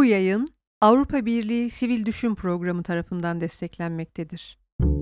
Bu yayın Avrupa Birliği Sivil Düşün Programı tarafından desteklenmektedir.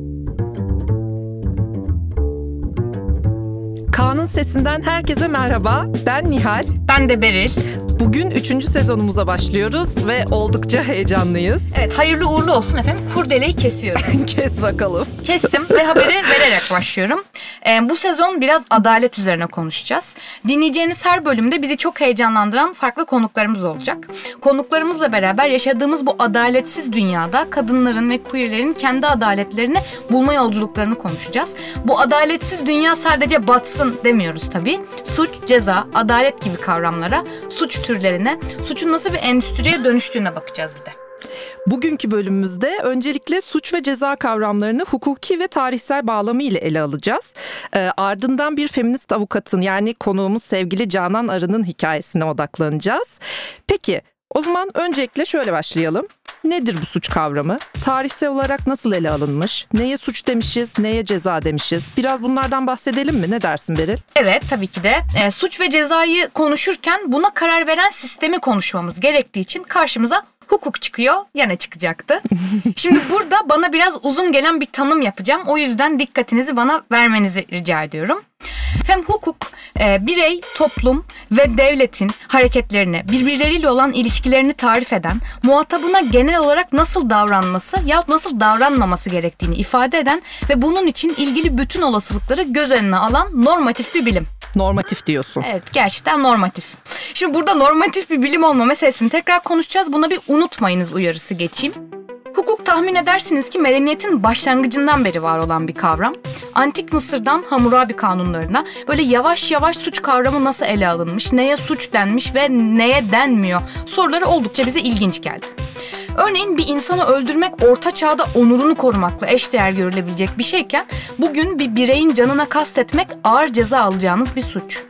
Kaan'ın Sesinden herkese merhaba. Ben Nihal. Ben de Beril. Bugün 3. sezonumuza başlıyoruz ve oldukça heyecanlıyız. Evet, hayırlı uğurlu olsun efendim. Kurdeleyi kesiyorum. Kes bakalım. Kestim ve haberi vererek başlıyorum. Bu sezon biraz adalet üzerine konuşacağız. Dinleyeceğiniz her bölümde bizi çok heyecanlandıran farklı konuklarımız olacak. Konuklarımızla beraber yaşadığımız bu adaletsiz dünyada kadınların ve queerlerin kendi adaletlerini bulma yolculuklarını konuşacağız. Bu adaletsiz dünya sadece batsın demiyoruz tabii. Suç, ceza, adalet gibi kavramlara, suç türlerine, suçun nasıl bir endüstriye dönüştüğüne bakacağız bir de. Bugünkü bölümümüzde öncelikle suç ve ceza kavramlarını hukuki ve tarihsel bağlamı ile ele alacağız. Ardından bir feminist avukatın, yani konuğumuz sevgili Canan Arı'nın hikayesine odaklanacağız. Peki o zaman öncelikle şöyle başlayalım. Nedir bu suç kavramı? Tarihsel olarak nasıl ele alınmış? Neye suç demişiz, neye ceza demişiz? Biraz bunlardan bahsedelim mi? Ne dersin Beril? Evet, tabii ki de. Suç ve cezayı konuşurken buna karar veren sistemi konuşmamız gerektiği için karşımıza hukuk çıkıyor, yana çıkacaktı. Şimdi burada bana biraz uzun gelen bir tanım yapacağım. O yüzden dikkatinizi bana vermenizi rica ediyorum. Efendim, hukuk, birey, toplum ve devletin hareketlerini, birbirleriyle olan ilişkilerini tarif eden, muhatabına genel olarak nasıl davranması yahut nasıl davranmaması gerektiğini ifade eden ve bunun için ilgili bütün olasılıkları göz önüne alan normatif bir bilim. Normatif diyorsun. Evet, gerçekten normatif. Şimdi burada normatif bir bilim olma meselesini tekrar konuşacağız. Buna bir unutmayınız uyarısı geçeyim. Hukuk, tahmin edersiniz ki medeniyetin başlangıcından beri var olan bir kavram. Antik Mısır'dan Hammurabi kanunlarına böyle yavaş yavaş suç kavramı nasıl ele alınmış, neye suç denmiş ve neye denmiyor soruları oldukça bize ilginç geldi. Örneğin bir insanı öldürmek orta çağda onurunu korumakla eşdeğer görülebilecek bir şeyken bugün bir bireyin canına kastetmek ağır ceza alacağınız bir suç.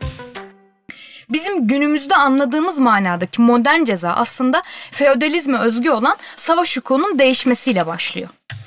Bizim günümüzde anladığımız manadaki modern ceza aslında feodalizme özgü olan savaş hukukunun değişmesiyle başlıyor.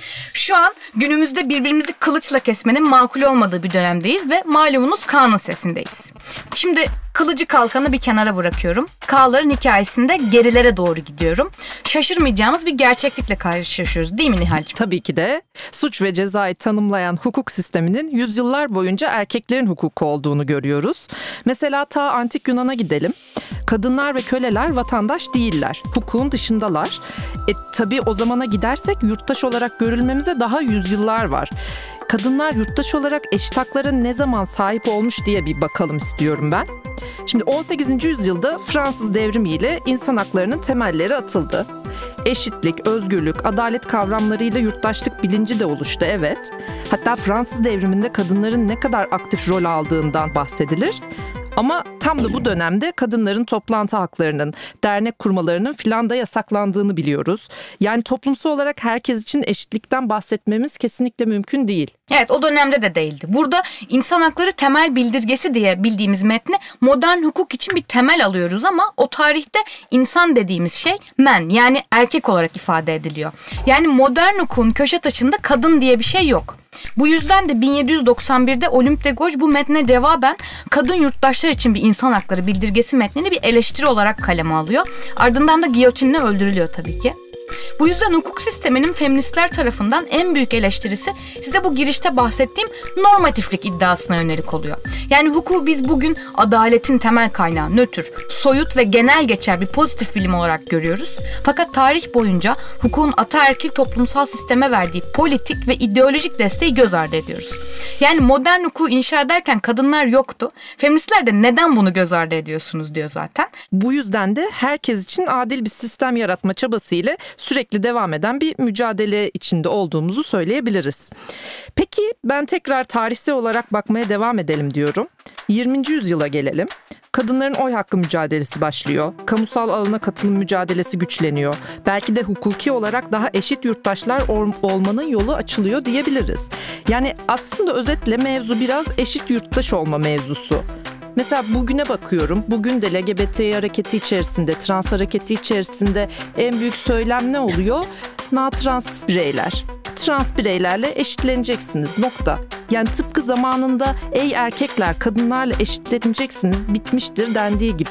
Şu an günümüzde birbirimizi kılıçla kesmenin makul olmadığı bir dönemdeyiz ve malumunuz Kaan'ın Sesindeyiz. Şimdi kılıcı kalkanı bir kenara bırakıyorum. Kağların hikayesinde gerilere doğru gidiyorum. Şaşırmayacağınız bir gerçeklikle karşılaşıyoruz değil mi Nihal'cığım? Tabii ki de. Suç ve cezayı tanımlayan hukuk sisteminin yüzyıllar boyunca erkeklerin hukuku olduğunu görüyoruz. Mesela ta antik Yunan'a gidelim. Kadınlar ve köleler vatandaş değiller. Hukukun dışındalar. Tabii o zamana gidersek yurttaş olarak görülmemize daha yüzyıllar var. Kadınlar yurttaş olarak eşit haklara ne zaman sahip olmuş diye bir bakalım istiyorum ben. Şimdi 18. yüzyılda Fransız devrimiyle insan haklarının temelleri atıldı. Eşitlik, özgürlük, adalet kavramlarıyla yurttaşlık bilinci de oluştu, evet. Hatta Fransız devriminde kadınların ne kadar aktif rol aldığından bahsedilir. Ama tam da bu dönemde kadınların toplantı haklarının, dernek kurmalarının filan da yasaklandığını biliyoruz. Yani toplumsal olarak herkes için eşitlikten bahsetmemiz kesinlikle mümkün değil. Evet, o dönemde de değildi. Burada insan hakları temel bildirgesi diye bildiğimiz metni modern hukuk için bir temel alıyoruz ama o tarihte insan dediğimiz şey men, yani erkek olarak ifade ediliyor. Yani modern hukukun köşe taşında kadın diye bir şey yok. Bu yüzden de 1791'de Olympe de Gouges bu metne cevaben kadın yurttaşlar için bir insan hakları bildirgesi metnini bir eleştiri olarak kaleme alıyor. Ardından da giyotinle öldürülüyor tabii ki. Bu yüzden hukuk sisteminin feministler tarafından en büyük eleştirisi size bu girişte bahsettiğim normatiflik iddiasına yönelik oluyor. Yani hukuku biz bugün adaletin temel kaynağı, nötr, soyut ve genel geçer bir pozitif bilim olarak görüyoruz. Fakat tarih boyunca hukukun ataerkil toplumsal sisteme verdiği politik ve ideolojik desteği göz ardı ediyoruz. Yani modern hukuku inşa ederken kadınlar yoktu. Feministler de neden bunu göz ardı ediyorsunuz diyor zaten. Bu yüzden de herkes için adil bir sistem yaratma çabasıyla sürekli devam eden bir mücadele içinde olduğumuzu söyleyebiliriz. Peki ben tekrar tarihsel olarak bakmaya devam edelim diyorum. 20. yüzyıla gelelim. Kadınların oy hakkı mücadelesi başlıyor. Kamusal alana katılım mücadelesi güçleniyor. Belki de hukuki olarak daha eşit yurttaşlar olmanın yolu açılıyor diyebiliriz. Yani aslında özetle mevzu biraz eşit yurttaş olma mevzusu. Mesela bugüne bakıyorum. Bugün de LGBT hareketi içerisinde, trans hareketi içerisinde en büyük söylem ne oluyor? Trans bireyler. Trans bireylerle eşitleneceksiniz, nokta. Yani tıpkı zamanında ey erkekler kadınlarla eşitleneceksiniz, bitmiştir dendiği gibi.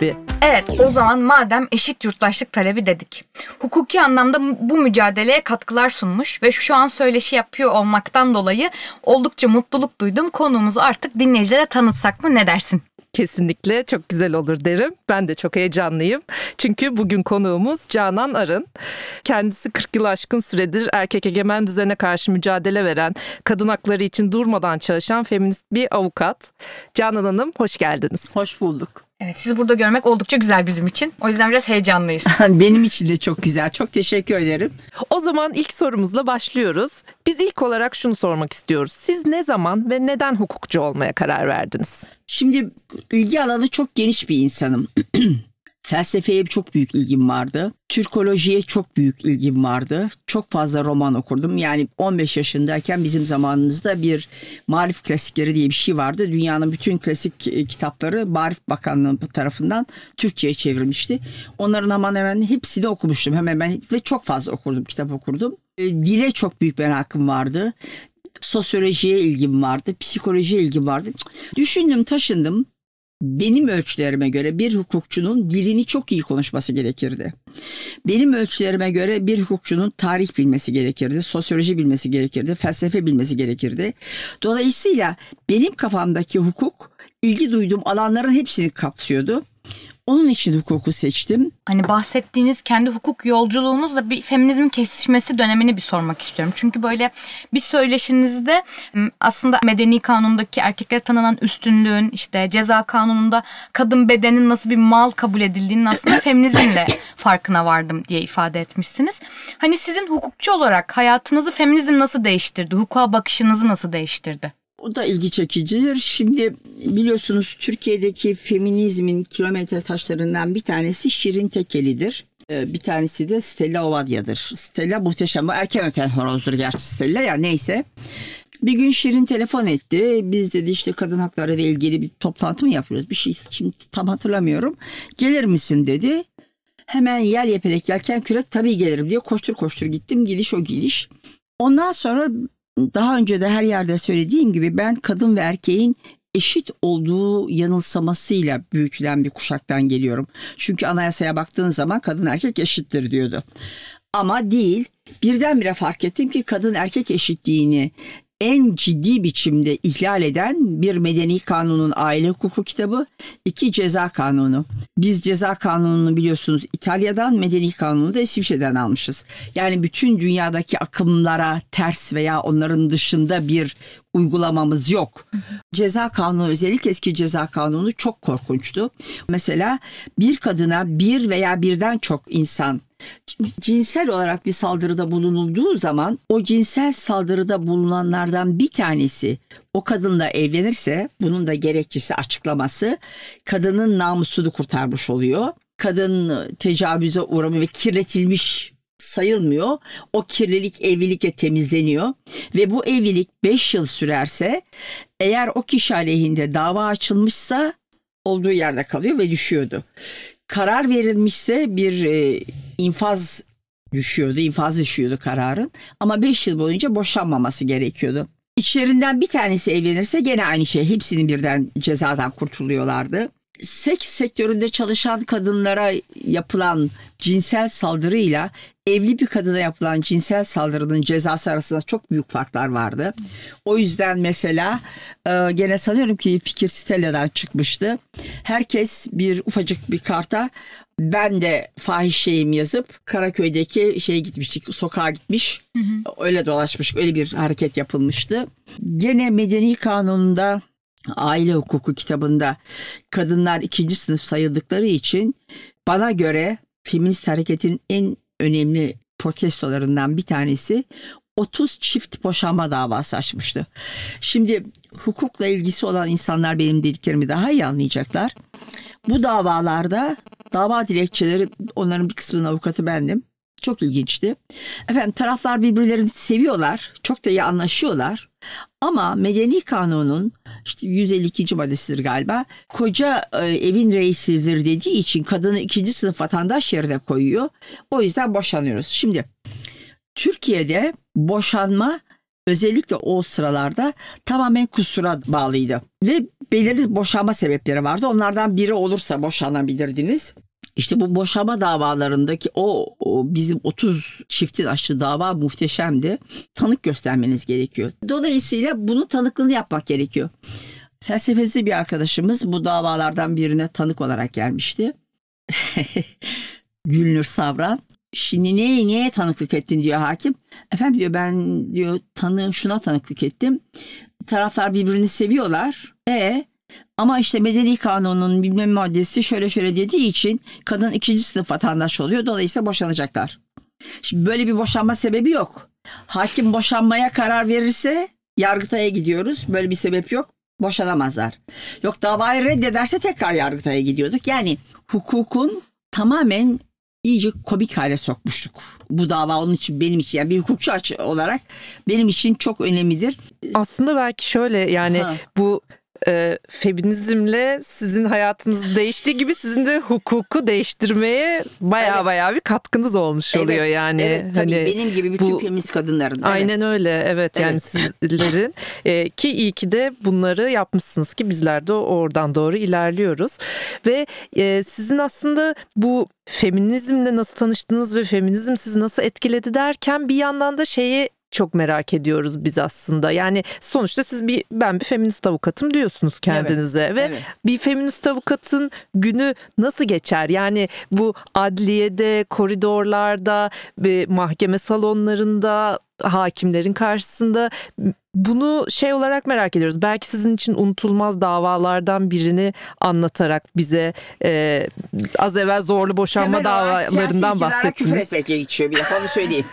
Evet, o zaman madem eşit yurttaşlık talebi dedik. Hukuki anlamda bu mücadeleye katkılar sunmuş ve şu an söyleşi yapıyor olmaktan dolayı oldukça mutluluk duydum. Konuğumuzu artık dinleyicilere tanıtsak mı, ne dersin? Kesinlikle çok güzel olur derim. Ben de çok heyecanlıyım. Çünkü bugün konuğumuz Canan Arın. Kendisi 40 yıl aşkın süredir erkek egemen düzene karşı mücadele veren, kadın hakları için durmadan çalışan feminist bir avukat. Canan Hanım, hoş geldiniz. Hoş bulduk. Evet, sizi burada görmek oldukça güzel bizim için. O yüzden biraz heyecanlıyız. Benim için de çok güzel. Çok teşekkür ederim. O zaman ilk sorumuzla başlıyoruz. Biz ilk olarak şunu sormak istiyoruz. Siz ne zaman ve neden hukukçu olmaya karar verdiniz? Şimdi ilgi alanı çok geniş bir insanım. Felsefeye çok büyük ilgim vardı. Türkolojiye çok büyük ilgim vardı. Çok fazla roman okurdum. Yani 15 yaşındayken bizim zamanımızda bir Marif Klasikleri diye bir şey vardı. Dünyanın bütün klasik kitapları Marif Bakanlığı tarafından Türkçe'ye çevrilmişti. Onların hemen hemen hepsini okumuştum. Hemen ve çok fazla okurdum, kitap okurdum. Dile çok büyük merakım vardı. Sosyolojiye ilgim vardı. Psikolojiye ilgim vardı. Düşündüm, taşındım. Benim ölçülerime göre bir hukukçunun dilini çok iyi konuşması gerekirdi. Benim ölçülerime göre bir hukukçunun tarih bilmesi gerekirdi, sosyoloji bilmesi gerekirdi, felsefe bilmesi gerekirdi. Dolayısıyla benim kafamdaki hukuk ilgi duyduğum alanların hepsini kapsıyordu. Onun için hukuku seçtim. Hani bahsettiğiniz kendi hukuk yolculuğunuzla bir feminizmin kesişmesi dönemini bir sormak istiyorum. Çünkü böyle bir söyleşinizde aslında medeni kanundaki erkeklere tanınan üstünlüğün, işte ceza kanununda kadın bedenin nasıl bir mal kabul edildiğinin aslında feminizmle farkına vardım diye ifade etmişsiniz. Hani sizin hukukçu olarak hayatınızı feminizm nasıl değiştirdi? Hukuka bakışınızı nasıl değiştirdi? O da ilgi çekicidir. Şimdi biliyorsunuz Türkiye'deki feminizmin kilometre taşlarından bir tanesi Şirin Tekeli'dir. Bir tanesi de Stella Ovadya'dır. Stella muhteşem. Bu erken öten horozdur gerçi Stella, ya neyse. Bir gün Şirin telefon etti. Biz dedi işte kadın hakları ile ilgili bir toplantı mı yapıyoruz? Bir şey şimdi tam hatırlamıyorum. Gelir misin dedi. Hemen yel yepelek yelken kürek tabii gelirim diye koştur koştur gittim. Gidiş o gidiş. Ondan sonra daha önce de her yerde söylediğim gibi ben kadın ve erkeğin eşit olduğu yanılsamasıyla büyütülen bir kuşaktan geliyorum. Çünkü anayasaya baktığın zaman kadın erkek eşittir diyordu. Ama değil. Birdenbire fark ettim ki kadın erkek eşitliğini en ciddi biçimde ihlal eden bir medeni kanunun aile hukuku kitabı, 2 ceza kanunu. Biz ceza kanununu biliyorsunuz İtalya'dan, medeni kanunu da İsviçre'den almışız. Yani bütün dünyadaki akımlara ters veya onların dışında bir uygulamamız yok. Ceza kanunu, özellikle eski ceza kanunu çok korkunçtu. Mesela bir kadına bir veya birden çok insan cinsel olarak bir saldırıda bulunulduğu zaman o cinsel saldırıda bulunanlardan bir tanesi o kadınla evlenirse, bunun da gerekçesi, açıklaması, kadının namusunu kurtarmış oluyor. Kadın tecavüze uğramıyor ve kirletilmiş sayılmıyor. O kirlilik evlilikle temizleniyor ve bu evlilik 5 yıl sürerse, eğer o kişi aleyhinde dava açılmışsa olduğu yerde kalıyor ve düşüyordu. Karar verilmişse bir infaz düşüyordu kararın, ama 5 yıl boyunca boşanmaması gerekiyordu. İçlerinden bir tanesi evlenirse gene aynı şey, hepsinin birden cezadan kurtuluyorlardı. Seks sektöründe çalışan kadınlara yapılan cinsel saldırıyla evli bir kadına yapılan cinsel saldırının cezası arasında çok büyük farklar vardı. O yüzden mesela gene sanıyorum ki fikir Stella'dan çıkmıştı. Herkes bir ufacık bir karta ben de fahişeyim yazıp Karaköy'deki gitmiştik, sokağa gitmiş. Öyle dolaşmış, öyle bir hareket yapılmıştı. Gene medeni kanununda, aile hukuku kitabında kadınlar 2. sınıf sayıldıkları için bana göre feminist hareketin en önemli protestolarından bir tanesi 30 çift boşanma davası açmıştı. Şimdi hukukla ilgisi olan insanlar benim dediklerimi daha iyi anlayacaklar. Bu davalarda dava dilekçeleri, onların bir kısmının avukatı bendim. Çok ilginçti. Efendim, taraflar birbirlerini seviyorlar. Çok da iyi anlaşıyorlar. Ama medeni kanunun 152. maddesidir galiba. Koca evin reisidir dediği için kadını 2. sınıf vatandaş yerine koyuyor. O yüzden boşanıyoruz. Şimdi Türkiye'de boşanma özellikle o sıralarda tamamen kusura bağlıydı. Ve belirli boşanma sebepleri vardı. Onlardan biri olursa boşanabilirdiniz. İşte bu boşanma davalarındaki o bizim 30 çiftin açtığı dava muhteşemdi. Tanık göstermeniz gerekiyor. Dolayısıyla bunun tanıklığını yapmak gerekiyor. Felsefeci bir arkadaşımız bu davalardan birine tanık olarak gelmişti. Gülnur Savran. Şimdi neye tanıklık ettin diyor hakim. Efendim diyor, ben diyor şuna tanıklık ettim. Taraflar birbirini seviyorlar. Ama işte medeni kanunun bilmem maddesi şöyle dediği için kadın 2. sınıf vatandaş oluyor. Dolayısıyla boşanacaklar. Şimdi böyle bir boşanma sebebi yok. Hakim boşanmaya karar verirse Yargıtay'a gidiyoruz. Böyle bir sebep yok. Boşanamazlar. Yok, davayı reddederse tekrar Yargıtay'a gidiyorduk. Yani hukukun tamamen iyice komik hale sokmuştuk. Bu dava onun için, benim için, yani bir hukukçu olarak benim için çok önemlidir. Aslında belki şöyle, yani bu feminizmle sizin hayatınız değiştiği gibi sizin de hukuku değiştirmeye bayağı bir katkınız olmuş oluyor yani. Evet, tabii hani benim gibi bütün feminist kadınların. Aynen öyle, evet. Yani sizlerin ki iyi ki de bunları yapmışsınız ki bizler de oradan doğru ilerliyoruz. Ve sizin aslında bu feminizmle nasıl tanıştınız ve feminizm sizi nasıl etkiledi derken bir yandan da çok merak ediyoruz biz aslında. Yani sonuçta ben bir feminist avukatım diyorsunuz kendinize ve bir feminist avukatın günü nasıl geçer? Yani bu adliyede, koridorlarda, mahkeme salonlarında, hakimlerin karşısında, bunu olarak merak ediyoruz. Belki sizin için unutulmaz davalardan birini anlatarak bize az evvel zorlu boşanma davalarından bahsettiniz. Küfür etmekle geçiyor, bir defa onu söyleyeyim.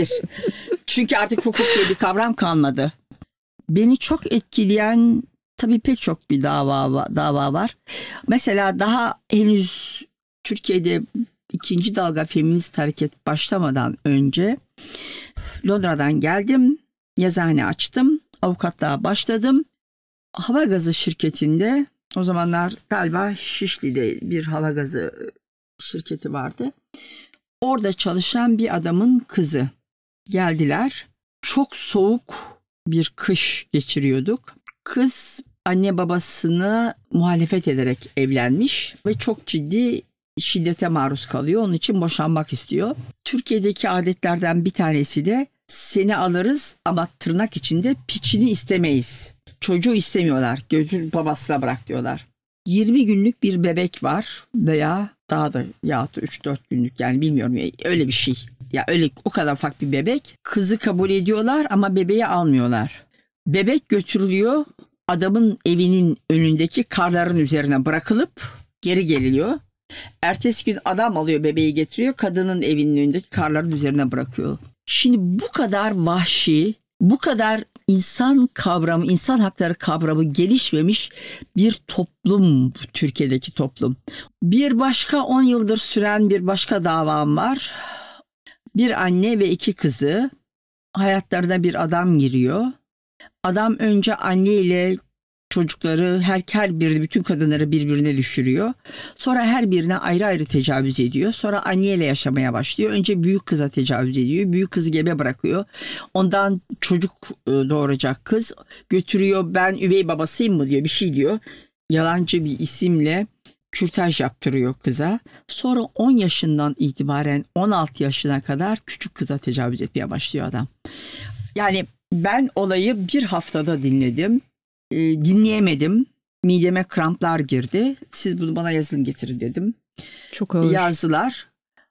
Çünkü artık hukuk diye bir kavram kalmadı. Beni çok etkileyen tabii pek çok bir dava var. Mesela daha henüz Türkiye'de 2. dalga feminist hareket başlamadan önce Londra'dan geldim. Yazıhane açtım. Avukatlığa başladım. Hava gazı şirketinde, o zamanlar galiba Şişli'de bir hava gazı şirketi vardı. Orada çalışan bir adamın kızı geldiler. Çok soğuk bir kış geçiriyorduk. Kız anne babasına muhalefet ederek evlenmiş ve çok ciddi şiddete maruz kalıyor. Onun için boşanmak istiyor. Türkiye'deki adetlerden bir tanesi de seni alırız ama tırnak içinde piçini istemeyiz. Çocuğu istemiyorlar. Götür babasına bırak diyorlar. 20 günlük bir bebek var veya daha da ya 3-4 günlük, yani bilmiyorum, öyle bir şey. Ya öyle o kadar ufak bir bebek. Kızı kabul ediyorlar ama bebeği almıyorlar. Bebek götürülüyor, adamın evinin önündeki karların üzerine bırakılıp geri geliniyor. Ertesi gün adam alıyor bebeği, getiriyor, kadının evinin önündeki karların üzerine bırakıyor. Şimdi bu kadar vahşi, bu kadar insan kavramı, insan hakları kavramı gelişmemiş bir toplum Türkiye'deki toplum. Bir başka 10 yıldır süren bir başka davam var. Bir anne ve 2 kızı, hayatlarına bir adam giriyor. Adam önce anneyle çocukları, her biri, bütün kadınları birbirine düşürüyor. Sonra her birine ayrı ayrı tecavüz ediyor. Sonra anneyle yaşamaya başlıyor. Önce büyük kıza tecavüz ediyor. Büyük kızı gebe bırakıyor. Ondan çocuk doğuracak kız götürüyor. Ben üvey babasıyım mı diyor, bir şey diyor. Yalancı bir isimle kürtaj yaptırıyor kıza. Sonra 10 yaşından itibaren 16 yaşına kadar küçük kıza tecavüz etmeye başlıyor adam. Yani ben olayı bir haftada dinledim. Dinleyemedim. Mideme kramplar girdi. Siz bunu bana yazın getirin dedim. Çok ağır. Yazdılar.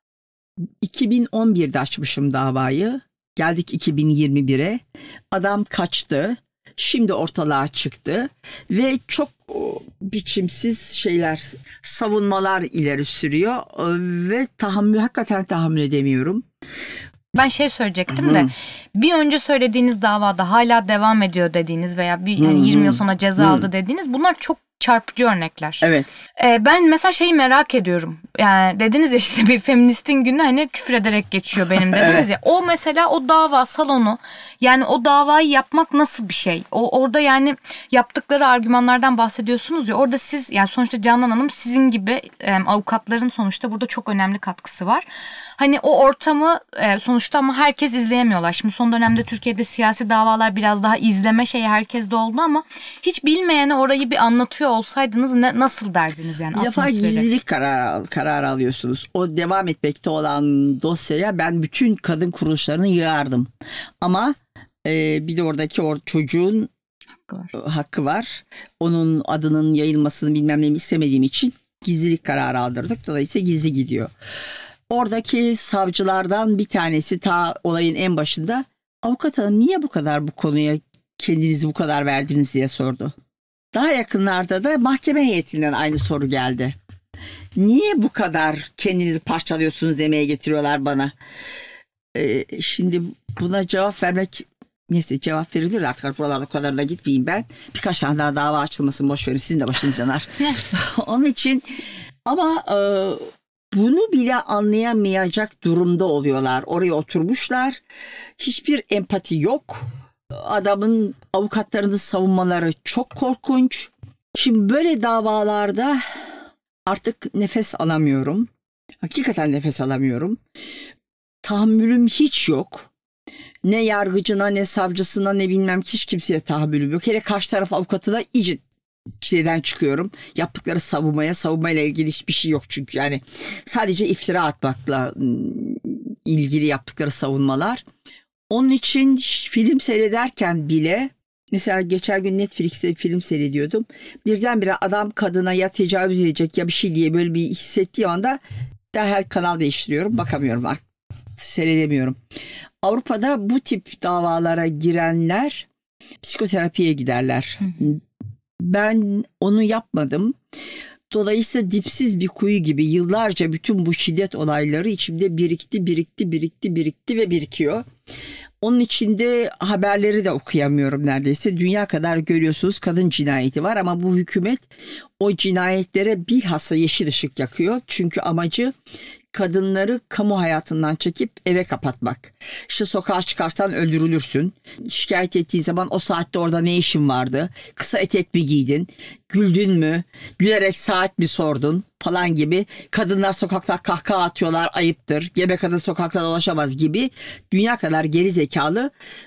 2011'de açmışım davayı. Geldik 2021'e. Adam kaçtı. Şimdi ortalığa çıktı. Ve çok biçimsiz savunmalar ileri sürüyor. Ve hakikaten tahammül edemiyorum. Ben söyleyecektim de bir önce söylediğiniz davada hala devam ediyor dediğiniz veya yani 20 yıl sonra ceza aldı dediğiniz, bunlar çok çarpıcı örnekler. Evet. Ben mesela şeyi merak ediyorum. Yani dediniz ya işte bir feministin günü hani küfür ederek geçiyor benim dediniz Evet. ya. O mesela o dava salonu, yani o davayı yapmak nasıl bir şey? Orada yani yaptıkları argümanlardan bahsediyorsunuz ya. Orada siz, yani sonuçta Canan Hanım sizin gibi avukatların sonuçta burada çok önemli katkısı var. Hani o ortamı sonuçta ama herkes izleyemiyorlar. Şimdi son dönemde Türkiye'de siyasi davalar biraz daha izleme şeyi herkeste oldu ama hiç bilmeyene orayı bir anlatıyor olsaydınız nasıl derdiniz yani? Bir defa atmosferi? gizlilik kararı alıyorsunuz. O devam etmekte olan dosyaya ben bütün kadın kuruluşlarını yığardım. Ama bir de oradaki çocuğun hakkı var. Onun adının yayılmasını bilmem neyimi istemediğim için gizlilik kararı aldırdık. Dolayısıyla gizli gidiyor. Oradaki savcılardan bir tanesi ta olayın en başında, avukat hanım niye bu kadar bu konuya kendinizi bu kadar verdiniz diye sordu. Daha yakınlarda da mahkeme heyetinden aynı soru geldi. Niye bu kadar kendinizi parçalıyorsunuz demeye getiriyorlar bana. Şimdi buna cevap vermek, neyse cevap verilir artık, buralarda o kadar da gitmeyeyim ben. Birkaç tane daha dava açılmasın, boş verin, sizin de başınız yanar. Onun için ama bunu bile anlayamayacak durumda oluyorlar. Oraya oturmuşlar. Hiçbir empati yok. Adamın avukatlarını savunmaları çok korkunç. Şimdi böyle davalarda artık nefes alamıyorum. Hakikaten nefes alamıyorum. Tahammülüm hiç yok. Ne yargıcına, ne savcısına, ne bilmem hiç kimseye tahammülüm yok. Hele karşı taraf avukatına iyice çileden çıkıyorum. Yaptıkları savunmayla ilgili hiçbir şey yok çünkü. Yani sadece iftira atmakla ilgili yaptıkları savunmalar. Onun için film seyrederken bile, mesela geçen gün Netflix'te bir film seyrediyordum. Birdenbire adam kadına ya tecavüz edecek ya bir şey diye böyle bir hissettiği anda derhal kanal değiştiriyorum. Bakamıyorum artık, seyredemiyorum. Avrupa'da bu tip davalara girenler psikoterapiye giderler. Ben onu yapmadım. Dolayısıyla dipsiz bir kuyu gibi yıllarca bütün bu şiddet olayları içimde birikti ve birikiyor. Onun içinde haberleri de okuyamıyorum neredeyse. Dünya kadar görüyorsunuz kadın cinayeti var ama bu hükümet o cinayetlere bilhassa yeşil ışık yakıyor. Çünkü amacı kadınları kamu hayatından çekip eve kapatmak. İşte sokağa çıkarsan öldürülürsün. Şikayet ettiği zaman o saatte orada ne işin vardı? Kısa etek mi giydin? Güldün mü? Gülerek saat mi sordun? Falan gibi. Kadınlar sokakta kahkaha atıyorlar, ayıptır. Gebe kadın sokakta dolaşamaz gibi. Dünya kadar geri zekalı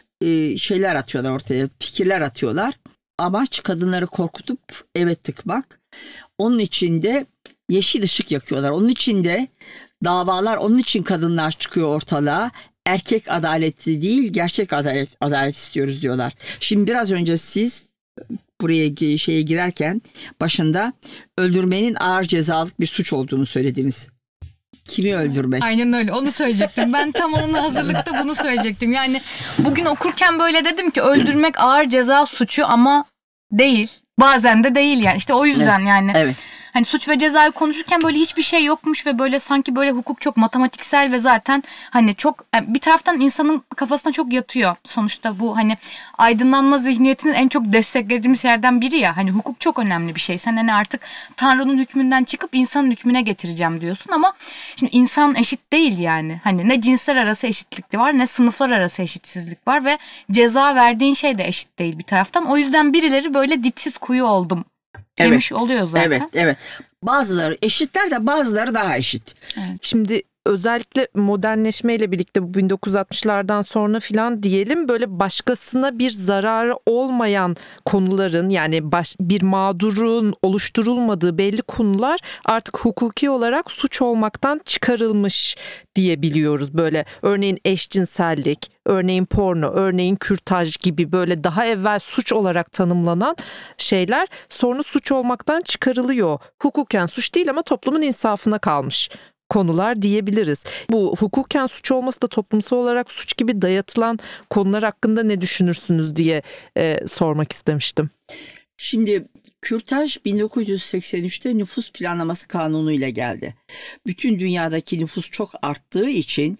şeyler atıyorlar ortaya. Fikirler atıyorlar. Amaç kadınları korkutup eve tıkmak. Onun için de yeşil ışık yakıyorlar. Onun için de davalar, onun için kadınlar çıkıyor ortalığa. Erkek adaleti değil, gerçek adalet istiyoruz diyorlar. Şimdi biraz önce siz buraya girerken başında öldürmenin ağır cezalık bir suç olduğunu söylediniz. Kimi öldürmek? Aynen öyle, onu söyleyecektim. Ben tam onun hazırlıkta bunu söyleyecektim. Yani bugün okurken böyle dedim ki öldürmek ağır ceza suçu ama değil. Bazen de değil yani. İşte o yüzden evet. yani. Evet. Hani suç ve cezayı konuşurken böyle hiçbir şey yokmuş ve böyle sanki böyle hukuk çok matematiksel ve zaten hani çok bir taraftan insanın kafasına çok yatıyor. Sonuçta bu hani aydınlanma zihniyetinin en çok desteklediğimiz yerden biri ya. Hani hukuk çok önemli bir şey. Sen hani artık Tanrı'nın hükmünden çıkıp insanın hükmüne getireceğim diyorsun ama şimdi insan eşit değil yani. Hani ne cinsler arası eşitlik var ne sınıflar arası eşitsizlik var ve ceza verdiğin şey de eşit değil bir taraftan. O yüzden birileri böyle dipsiz kuyu oldum demiş oluyor zaten. Evet. Bazıları eşitler de bazıları daha eşit. Evet. Şimdi özellikle modernleşmeyle birlikte bu 1960'lardan sonra filan diyelim, böyle başkasına bir zararı olmayan konuların, yani bir mağdurun oluşturulmadığı belli konular artık hukuki olarak suç olmaktan çıkarılmış diyebiliyoruz. Böyle örneğin eşcinsellik, örneğin porno, örneğin kürtaj gibi böyle daha evvel suç olarak tanımlanan şeyler sonra suç olmaktan çıkarılıyor. Hukuken suç değil ama toplumun insafına kalmış konular diyebiliriz. Bu hukuken suç olması da toplumsal olarak suç gibi dayatılan konular hakkında ne düşünürsünüz diye sormak istemiştim. Şimdi kürtaj 1983'te nüfus planlaması kanunuyla geldi. Bütün dünyadaki nüfus çok arttığı için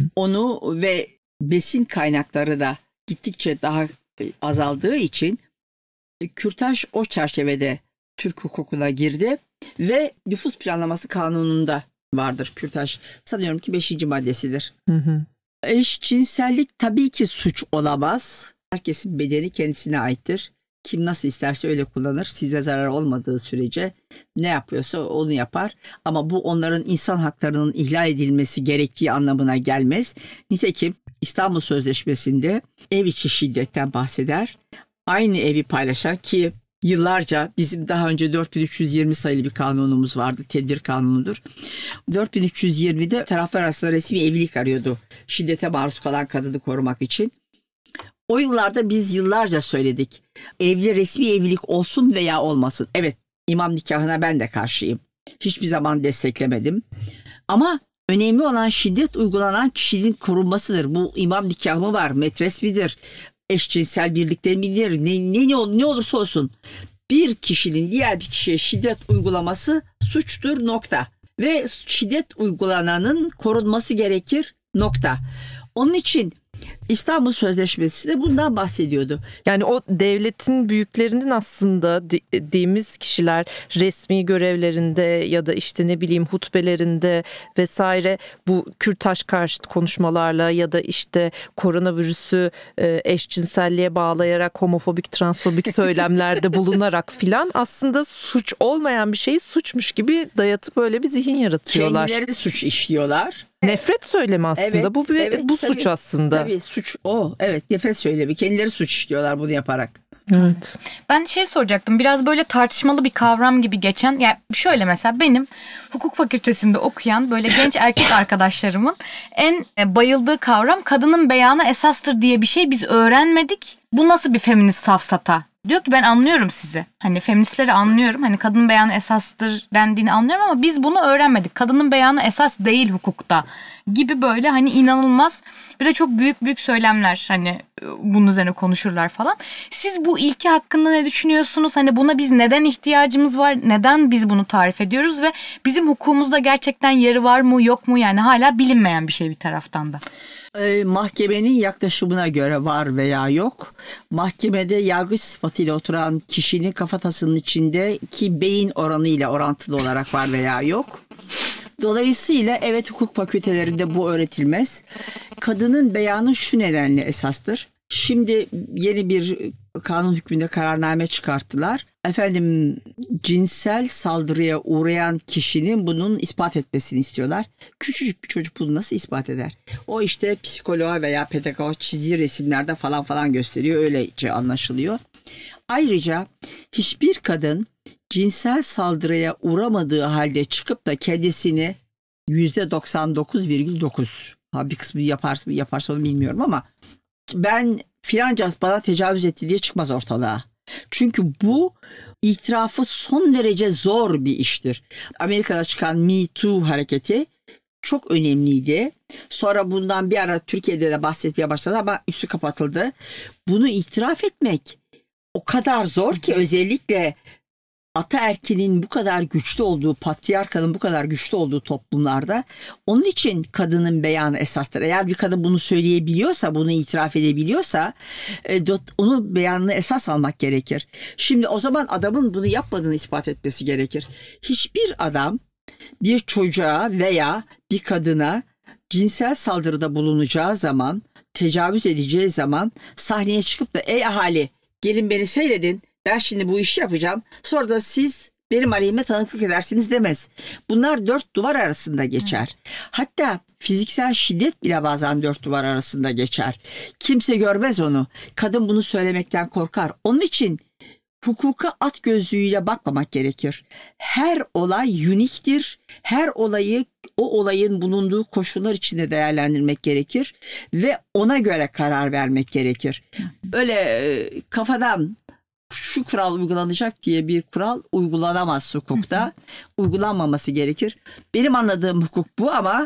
onu ve besin kaynakları da gittikçe daha azaldığı için kürtaj o çerçevede Türk hukukuna girdi ve nüfus planlaması kanununda vardır kürtaj. Sanıyorum ki 5. maddesidir. Eşcinsellik tabii ki suç olamaz. Herkesin bedeni kendisine aittir. Kim nasıl isterse öyle kullanır. Size zarar olmadığı sürece ne yapıyorsa onu yapar. Ama bu onların insan haklarının ihlal edilmesi gerektiği anlamına gelmez. Nitekim İstanbul Sözleşmesi'nde ev içi şiddetten bahseder. Aynı evi paylaşan ki yıllarca bizim daha önce 4320 sayılı bir kanunumuz vardı. Tedbir kanunudur. 4320'de taraflar arasında resmi evlilik arıyordu. Şiddete maruz kalan kadını korumak için. O yıllarda biz yıllarca söyledik. Evli resmi evlilik olsun veya olmasın. Evet, imam nikahına ben de karşıyım. Hiçbir zaman desteklemedim. Ama önemli olan şiddet uygulanan kişinin korunmasıdır. Bu imam nikahı mı var, metres midir, eşcinsel birlikte midir, ne olursa olsun. Bir kişinin diğer bir kişiye şiddet uygulaması suçtur, nokta. Ve şiddet uygulananın korunması gerekir, nokta. Onun için İstanbul Sözleşmesi de bundan bahsediyordu. Yani o devletin büyüklerinin aslında dediğimiz kişiler resmi görevlerinde ya da işte ne bileyim hutbelerinde vesaire bu kürtaj karşıtı konuşmalarla ya da işte koronavirüsü eşcinselliğe bağlayarak homofobik, transfobik söylemlerde bulunarak filan aslında suç olmayan bir şeyi suçmuş gibi dayatıp böyle bir zihin yaratıyorlar. Kendileri suç işliyorlar. Nefret söylemi aslında. Evet, Bu evet, bu tabii, suç aslında. Tabii suç o. Evet, nefret söylemi. Kendileri suç işliyorlar bunu yaparak. Evet. Ben soracaktım. Biraz böyle tartışmalı bir kavram gibi geçen. Yani şöyle mesela benim hukuk fakültesinde okuyan böyle genç erkek arkadaşlarımın en bayıldığı kavram kadının beyanı esastır diye bir şey biz öğrenmedik. Bu nasıl bir feminist safsata? Diyor ki ben anlıyorum sizi. Hani feministleri anlıyorum. Hani kadının beyanı esastır dendiğini anlıyorum ama biz bunu öğrenmedik. Kadının beyanı esas değil hukukta gibi böyle hani inanılmaz. Bir de çok büyük söylemler hani bunun üzerine konuşurlar falan. Siz bu ilke hakkında ne düşünüyorsunuz? Hani buna biz neden ihtiyacımız var? Neden biz bunu tarif ediyoruz ve bizim hukukumuzda gerçekten yeri var mı yok mu? Yani hala bilinmeyen bir şey bir taraftan da. Mahkemenin yaklaşımına göre var veya yok. Mahkemede yargıç sıfatıyla oturan kişinin kafatasının içindeki beyin oranıyla orantılı olarak var veya yok. Dolayısıyla evet, hukuk fakültelerinde bu öğretilmez. Kadının beyanı şu nedenle esastır. Şimdi yeni bir kanun hükmünde kararname çıkarttılar. Efendim, cinsel saldırıya uğrayan kişinin bunun ispat etmesini istiyorlar. Küçücük bir çocuk bunu nasıl ispat eder? O işte psikoloğa veya pedagoğa çizgi resimlerde falan gösteriyor. Öylece anlaşılıyor. Ayrıca hiçbir kadın cinsel saldırıya uğramadığı halde çıkıp da kendisini %99,9 bir kısmı yaparsa onu bilmiyorum ama ben filanca bana tecavüz etti diye çıkmaz ortalığa. Çünkü bu itirafı son derece zor bir iştir. Amerika'da çıkan Me Too hareketi çok önemliydi. Sonra bundan bir ara Türkiye'de de bahsetmeye başladı ama üstü kapatıldı. Bunu itiraf etmek o kadar zor ki, özellikle ataerkinin bu kadar güçlü olduğu, patriarkanın bu kadar güçlü olduğu toplumlarda. Onun için kadının beyanı esastır. Eğer bir kadın bunu söyleyebiliyorsa, bunu itiraf edebiliyorsa onu beyanını esas almak gerekir. Şimdi o zaman adamın bunu yapmadığını ispat etmesi gerekir. Hiçbir adam bir çocuğa veya bir kadına cinsel saldırıda bulunacağı zaman, tecavüz edeceği zaman sahneye çıkıp da ey ahali gelin beni seyredin, ben şimdi bu işi yapacağım, sonra da siz benim aleyhime tanıklık edersiniz demez. Bunlar dört duvar arasında geçer. Hatta fiziksel şiddet bile bazen dört duvar arasında geçer. Kimse görmez onu. Kadın bunu söylemekten korkar. Onun için hukuka at gözlüğüyle bakmamak gerekir. Her olay uniktir. Her olayı o olayın bulunduğu koşullar içinde değerlendirmek gerekir ve ona göre karar vermek gerekir. Böyle kafadan şu kural uygulanacak diye bir kural uygulanamaz hukukta. Uygulanmaması gerekir. Benim anladığım hukuk bu ama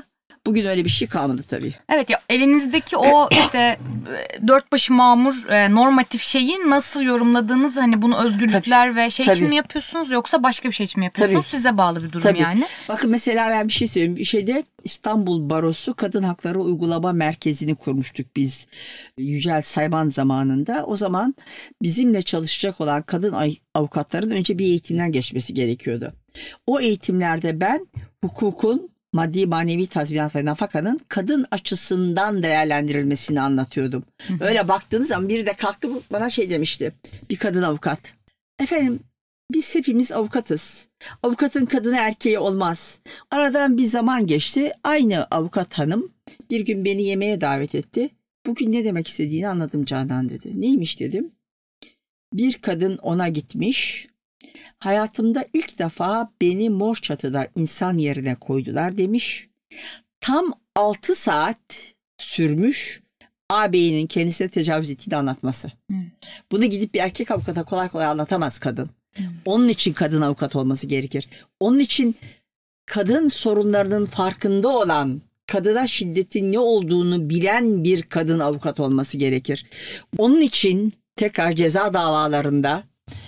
Bugün öyle bir şey kalmadı tabii. Evet ya, elinizdeki o işte dört başı mamur normatif şeyi nasıl yorumladığınız, hani bunu özgürlükler ve şey için mi yapıyorsunuz yoksa başka bir şey için mi yapıyorsunuz? Size bağlı bir durum yani. Bakın mesela ben bir şey söyleyeyim. Bir şeyde İstanbul Barosu Kadın Hakları Uygulama Merkezi'ni kurmuştuk biz Yücel Sayman zamanında. O zaman bizimle çalışacak olan kadın avukatların önce bir eğitimden geçmesi gerekiyordu. O eğitimlerde ben hukukun maddi manevi tazminat ve nafakanın kadın açısından değerlendirilmesini anlatıyordum. Öyle baktığınız zaman biri de kalktı bana şey demişti, bir kadın avukat. Efendim, biz hepimiz avukatız. Avukatın kadını erkeği olmaz. Aradan bir zaman geçti. Aynı avukat hanım bir gün beni yemeğe davet etti. Bugün ne demek istediğini anladım Canan dedi. Neymiş dedim. Bir kadın ona gitmiş. Hayatımda ilk defa beni Mor Çatı'da insan yerine koydular demiş. Tam 6 saat sürmüş ağabeyinin kendisine tecavüz ettiğini anlatması. Bunu gidip bir erkek avukata kolay kolay anlatamaz kadın. Onun için kadın avukat olması gerekir. Onun için kadın sorunlarının farkında olan, kadına şiddetin ne olduğunu bilen bir kadın avukat olması gerekir. Onun için tekrar ceza davalarında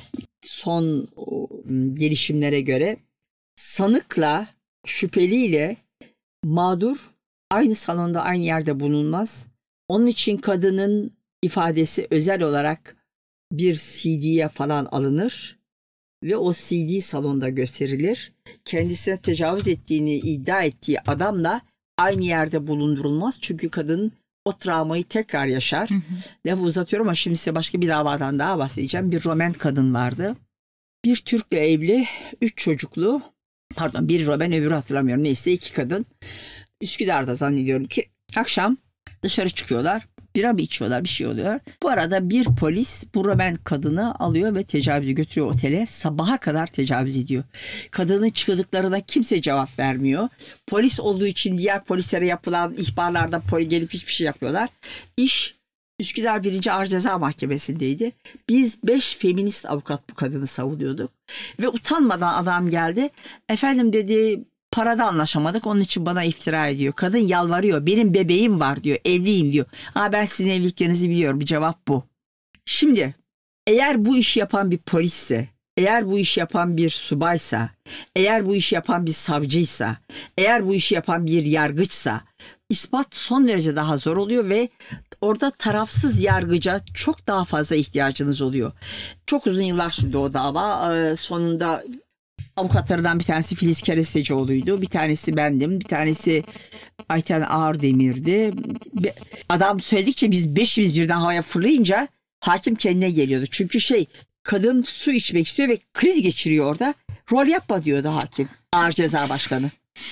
son gelişimlere göre sanıkla şüpheliyle mağdur aynı salonda aynı yerde bulunmaz. Onun için kadının ifadesi özel olarak bir CD'ye falan alınır ve o CD salonda gösterilir. Kendisine tecavüz ettiğini iddia ettiği adamla aynı yerde bulundurulmaz. Çünkü kadın o travmayı tekrar yaşar. Lafı uzatıyorum ama şimdi size başka bir davadan daha bahsedeceğim. Bir Romen kadın vardı. Bir Türk'le evli, 3 çocuklu, pardon biri Romen öbürü hatırlamıyorum, neyse 2 kadın. Üsküdar'da zannediyorum ki akşam dışarı çıkıyorlar. Bira mı içiyorlar, bir şey oluyor. Bu arada bir polis bu Romen kadını alıyor ve tecavüzü götürüyor otele. Sabaha kadar tecavüz ediyor. Kadının çığlıklarına kimse cevap vermiyor. Polis olduğu için diğer polislere yapılan ihbarlarda gelip hiçbir şey yapıyorlar. İş Üsküdar 1. Ağır Ceza Mahkemesi'ndeydi. Biz 5 feminist avukat bu kadını savunuyorduk. Ve utanmadan adam geldi. Efendim dedi, parada anlaşamadık, onun için bana iftira ediyor. Kadın yalvarıyor, benim bebeğim var diyor, evliyim diyor. Ben sizin evliliklerinizi biliyorum, bir cevap bu. Şimdi eğer bu işi yapan bir polisse, eğer bu işi yapan bir subaysa, eğer bu işi yapan bir savcıysa, eğer bu işi yapan bir yargıçsa ispat son derece daha zor oluyor ve orada tarafsız yargıca çok daha fazla ihtiyacınız oluyor. Çok uzun yıllar sürdü o dava. Sonunda avukatlarından bir tanesi Filiz Kerestecioğlu'ydu. Bir tanesi bendim. Bir tanesi Ayten Ağırdemir'di. Adam söyledikçe biz 5'imiz birden havaya fırlayınca hakim kendine geliyordu. Çünkü kadın su içmek istiyor ve kriz geçiriyor orada. Rol yapma diyordu hakim. Ağır Ceza Başkanı.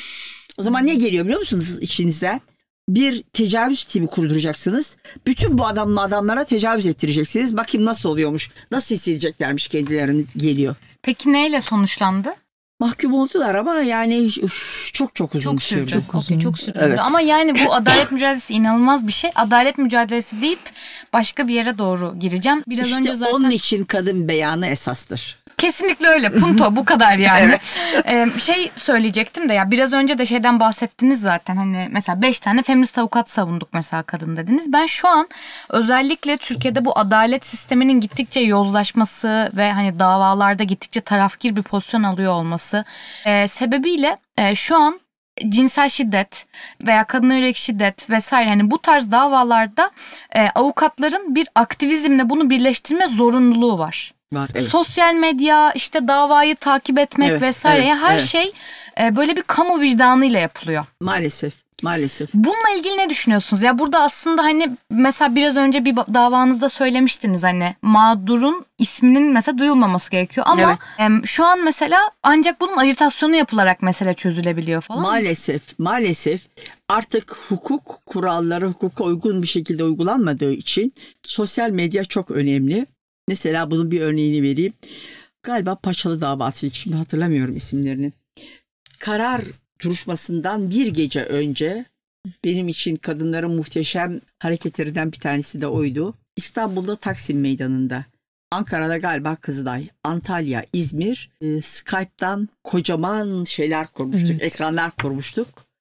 O zaman ne geliyor biliyor musunuz içinizden? Bir tecavüz timi kurduracaksınız. Bütün bu adamlara tecavüz ettireceksiniz. Bakayım nasıl oluyormuş. Nasıl hissedeceklermiş kendilerini geliyor. Peki neyle sonuçlandı? Mahkum oldular ama yani çok uzun sürdü. Çok sürdü. Evet. Ama yani bu adalet mücadelesi inanılmaz bir şey. Adalet mücadelesi deyip başka bir yere doğru gireceğim. Biraz İşte önce zaten onun için kadın beyanı esastır. Kesinlikle öyle. Punto, bu kadar yani. Şey söyleyecektim de ya, biraz önce de şeyden bahsettiniz zaten, hani mesela 5 tane feminist avukat savunduk mesela kadın dediniz. Ben şu an özellikle Türkiye'de bu adalet sisteminin gittikçe yozlaşması ve hani davalarda gittikçe tarafgir bir pozisyon alıyor olması sebebiyle şu an cinsel şiddet veya kadına yönelik şiddet vesaire, hani bu tarz davalarda avukatların bir aktivizmle bunu birleştirme zorunluluğu var. Evet. Sosyal medya, işte davayı takip etmek vesaire, her şey böyle bir kamu vicdanıyla yapılıyor. Maalesef. Bununla ilgili ne düşünüyorsunuz? Ya burada aslında hani mesela biraz önce bir davanızda söylemiştiniz, hani mağdurun isminin mesela duyulmaması gerekiyor ama şu an mesela ancak bunun ajitasyonu yapılarak mesele çözülebiliyor falan. Maalesef artık hukuk kuralları hukuka uygun bir şekilde uygulanmadığı için sosyal medya çok önemli. Mesela bunun bir örneğini vereyim. Galiba Paçalı davası, şimdi hatırlamıyorum isimlerini. Karar duruşmasından bir gece önce, benim için kadınların muhteşem hareketlerinden bir tanesi de oydu. İstanbul'da Taksim Meydanı'nda, Ankara'da galiba Kızılay, Antalya, İzmir, Skype'tan kocaman şeyler kurmuştuk, ekranlar kurmuştuk.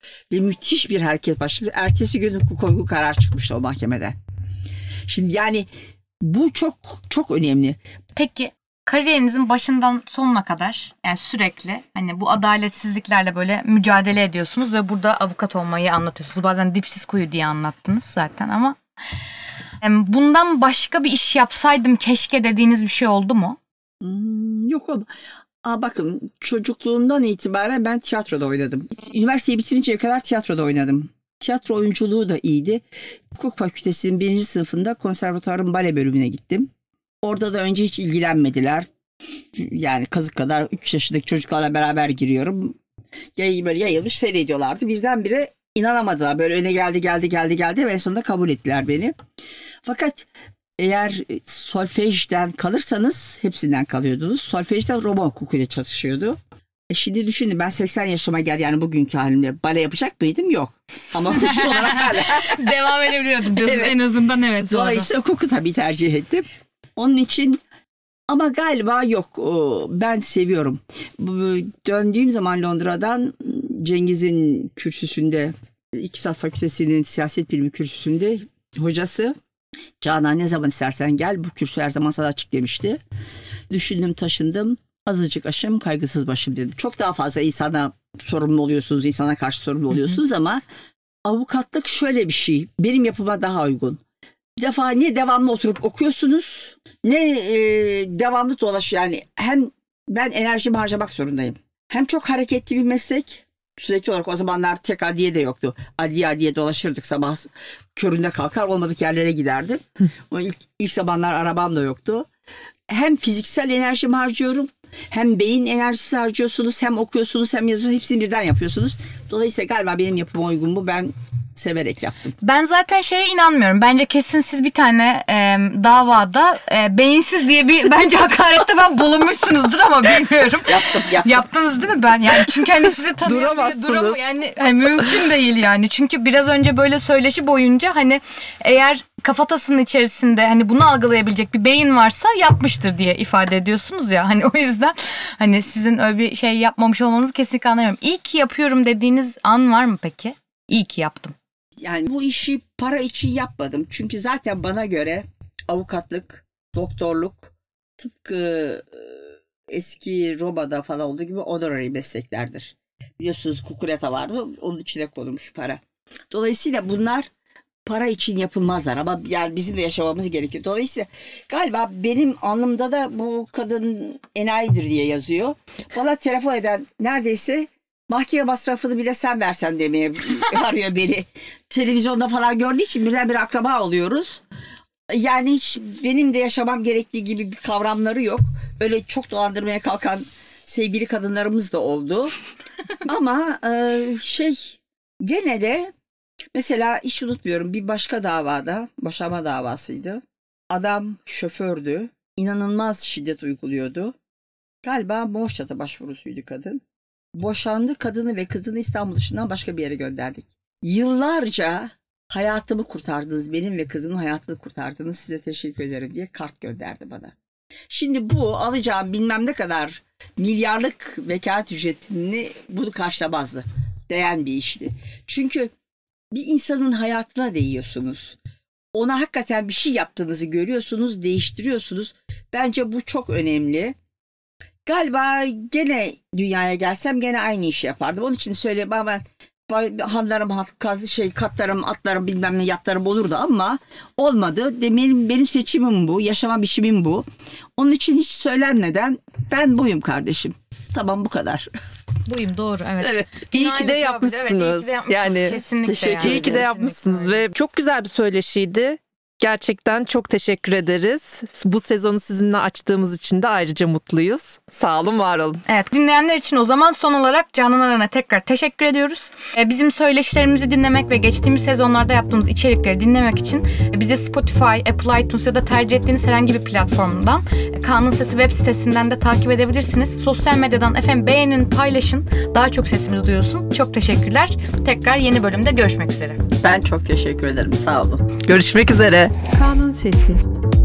Ve müthiş bir hareket başladı. Ertesi gün hukuk uygun karar çıkmıştı o mahkemeden. Şimdi yani bu çok çok önemli. Peki kariyerinizin başından sonuna kadar yani sürekli hani bu adaletsizliklerle böyle mücadele ediyorsunuz ve burada avukat olmayı anlatıyorsunuz. Bazen dipsiz kuyu diye anlattınız zaten ama bundan başka bir iş yapsaydım keşke dediğiniz bir şey oldu mu? Yok ama bakın çocukluğumdan itibaren ben tiyatroda oynadım. Üniversiteyi bitirinceye kadar tiyatroda oynadım. Tiyatro oyunculuğu da iyiydi. Hukuk Fakültesi'nin 1. sınıfında konservatuarın bale bölümüne gittim. Orada da önce hiç ilgilenmediler. Yani kazık kadar 3 yaşındaki çocuklarla beraber giriyorum. Böyle yayılmış seyrediyorlardı. Birdenbire inanamadılar. Böyle öne geldi ve en sonunda kabul ettiler beni. Fakat eğer solfejden kalırsanız hepsinden kalıyordunuz. Solfejden Roma hukukuyla çalışıyordu. Şimdi düşünün ben 80 yaşıma geldim yani bugünkü halimle bale yapacak mıydım? Yok. Ama hukukçu olarak hala. Devam edebiliyordum diyorsunuz en azından evet. Dolayısıyla hukuku tabii tercih ettim. Onun için ama galiba yok. Ben seviyorum. Döndüğüm zaman Londra'dan Cengiz'in kürsüsünde İktisat Fakültesi'nin siyaset bilimi kürsüsünde hocası Canan ne zaman istersen gel bu kürsü her zaman sana açık demişti. Düşündüm taşındım. Azıcık aşım kaygısız başım dedim. Çok daha fazla insana sorumlu oluyorsunuz. İnsana karşı sorumlu oluyorsunuz ama avukatlık şöyle bir şey. Benim yapıma daha uygun. Bir defa ne devamlı oturup okuyorsunuz ne devamlı dolaşıyor. Yani hem ben enerjimi harcamak zorundayım. Hem çok hareketli bir meslek. Sürekli olarak o zamanlar tek adliye de yoktu. Adliye dolaşırdık sabah köründe kalkar olmadık yerlere giderdim. O ilk zamanlar arabam da yoktu. Hem fiziksel enerjimi harcıyorum. Hem beyin enerjisi harcıyorsunuz. Hem okuyorsunuz hem yazıyorsunuz. Hepsini birden yapıyorsunuz. Dolayısıyla galiba benim yapıma uygun bu. Ben severek yaptım. Ben zaten şeye inanmıyorum. Bence kesin siz bir tane davada beyinsiz diye bir bence hakarette ben bulunmuşsunuzdur ama bilmiyorum. Yaptım. Yaptınız değil mi ben? Yani çünkü hani sizi Duramazsınız. Yani mümkün değil yani. Çünkü biraz önce böyle söyleşi boyunca hani eğer kafatasının içerisinde hani bunu algılayabilecek bir beyin varsa yapmıştır diye ifade ediyorsunuz ya. Hani o yüzden hani sizin öyle bir şey yapmamış olmanızı kesinlikle anlamıyorum. İyi ki yapıyorum dediğiniz an var mı peki? İyi ki yaptım. Yani bu işi para için yapmadım. Çünkü zaten bana göre avukatlık, doktorluk tıpkı eski Roma'da falan olduğu gibi honorary mesleklerdir. Biliyorsunuz kukuleta vardı. Onun içine konulmuş para. Dolayısıyla bunlar para için yapılmazlar ama yani bizim de yaşamamız gerekir. Dolayısıyla galiba benim alnımda da bu kadın enayidir diye yazıyor. Bana telefon eden neredeyse mahkeme masrafını bile sen versen demeye arıyor beni. Televizyonda falan gördüğü için birdenbire akraba oluyoruz. Yani hiç benim de yaşamam gerektiği gibi bir kavramları yok. Öyle çok dolandırmaya kalkan sevgili kadınlarımız da oldu. Ama gene de mesela hiç unutmuyorum bir başka davada, boşanma davasıydı. Adam şofördü. İnanılmaz şiddet uyguluyordu. Galiba Moğolçat'a başvurusuydu kadın. Boşandı, kadını ve kızını İstanbul dışından başka bir yere gönderdik. Yıllarca hayatımı kurtardınız, benim ve kızımın hayatını kurtardınız, size teşekkür ederim diye kart gönderdi bana. Şimdi bu alacağım bilmem ne kadar milyarlık vekalet ücretini bunu karşılamazdı. Değen bir işti. Çünkü bir insanın hayatına değiyorsunuz. Ona hakikaten bir şey yaptığınızı görüyorsunuz, değiştiriyorsunuz. Bence bu çok önemli. Galiba gene dünyaya gelsem gene aynı işi yapardım. Onun için söyleyeyim ama hanlarım, katlarım, atlarım bilmem ne yatlarım olurdu ama olmadı. Benim seçimim bu, yaşama biçimim bu. Onun için hiç söylenmeden ben buyum kardeşim. Tamam bu kadar. Buyum doğru evet. Evet. İyi ki de yapmışsınız. Evet, iyi ki de yapmışsınız. Yani kesinlikle teşekkür yani. İyi ki de yapmışsınız ve çok güzel bir söyleşiydi. Gerçekten çok teşekkür ederiz. Bu sezonu sizinle açtığımız için de ayrıca mutluyuz. Sağ olun, var olun. Evet, dinleyenler için o zaman son olarak Canan Aran'a tekrar teşekkür ediyoruz. Bizim söyleşilerimizi dinlemek ve geçtiğimiz sezonlarda yaptığımız içerikleri dinlemek için bizi Spotify, Apple iTunes ya da tercih ettiğiniz herhangi bir platformdan, Kaan'ın Sesi web sitesinden de takip edebilirsiniz. Sosyal medyadan efendim beğenin, paylaşın. Daha çok sesimizi duyulsun. Çok teşekkürler. Tekrar yeni bölümde görüşmek üzere. Ben çok teşekkür ederim. Sağ olun. Görüşmek üzere. Kaan'ın Sesi.